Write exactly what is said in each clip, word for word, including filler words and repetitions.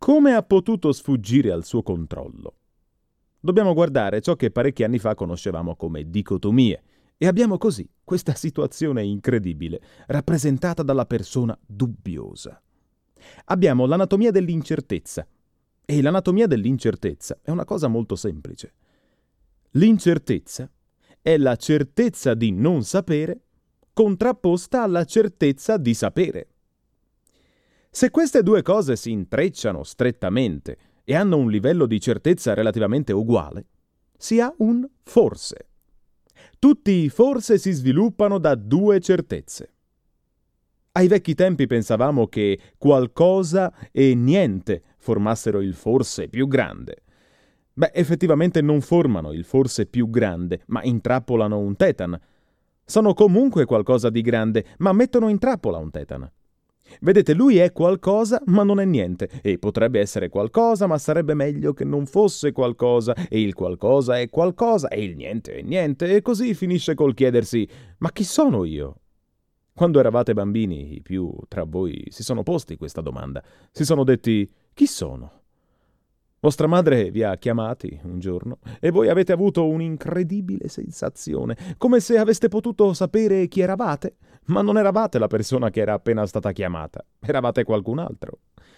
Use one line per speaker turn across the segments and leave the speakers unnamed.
come ha potuto sfuggire al suo controllo? Dobbiamo guardare ciò che parecchi anni fa conoscevamo come dicotomie, e abbiamo così questa situazione incredibile, rappresentata dalla persona dubbiosa. Abbiamo l'anatomia dell'incertezza, e l'anatomia dell'incertezza è una cosa molto semplice. L'incertezza è la certezza di non sapere contrapposta alla certezza di sapere. Se queste due cose si intrecciano strettamente e hanno un livello di certezza relativamente uguale, si ha un forse. Tutti i forse si sviluppano da due certezze. Ai vecchi tempi pensavamo che qualcosa e niente formassero il forse più grande. Beh, effettivamente non formano il forse più grande, ma intrappolano un tetan. Sono comunque qualcosa di grande, ma mettono in trappola un tetan. Vedete, lui è qualcosa, ma non è niente, e potrebbe essere qualcosa, ma sarebbe meglio che non fosse qualcosa, e il qualcosa è qualcosa, e il niente è niente, e così finisce col chiedersi: ma chi sono io? Quando eravate bambini, i più tra voi si sono posti questa domanda. Si sono detti: chi sono? Vostra madre vi ha chiamati un giorno e voi avete avuto un'incredibile sensazione, come se aveste potuto sapere chi eravate, ma non eravate la persona che era appena stata chiamata, eravate qualcun altro.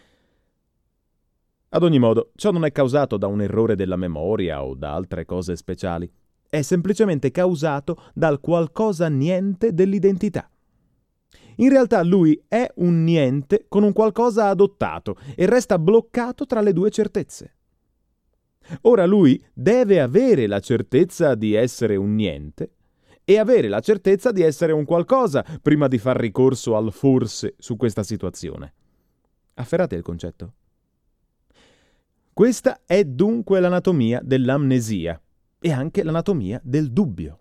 Ad ogni modo, ciò non è causato da un errore della memoria o da altre cose speciali, è semplicemente causato dal qualcosa niente dell'identità. In realtà lui è un niente con un qualcosa adottato e resta bloccato tra le due certezze. Ora lui deve avere la certezza di essere un niente e avere la certezza di essere un qualcosa prima di far ricorso al forse su questa situazione. Afferrate il concetto? Questa è dunque l'anatomia dell'amnesia e anche l'anatomia del dubbio.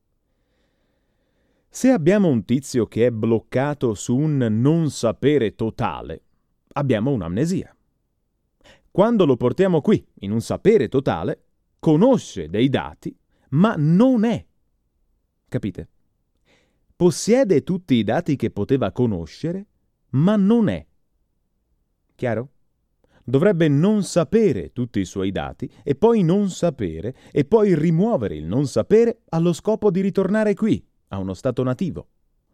Se abbiamo un tizio che è bloccato su un non sapere totale, abbiamo un'amnesia. Quando lo portiamo qui, in un sapere totale, conosce dei dati, ma non è. Capite? Possiede tutti i dati che poteva conoscere, ma non è. Chiaro? Dovrebbe non sapere tutti i suoi dati e poi non sapere e poi rimuovere il non sapere allo scopo di ritornare qui, a uno stato nativo.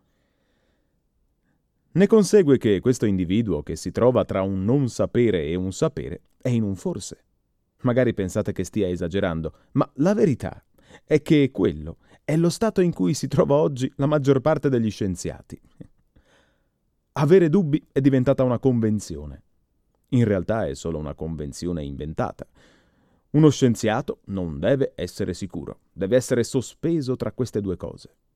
Ne consegue che questo individuo che si trova tra un non sapere e un sapere è in un forse. Magari pensate che stia esagerando, ma la verità è che quello è lo stato in cui si trova oggi la maggior parte degli scienziati. Avere dubbi è diventata una convenzione. In realtà è solo una convenzione inventata. Uno scienziato non deve essere sicuro, deve essere sospeso tra queste due cose.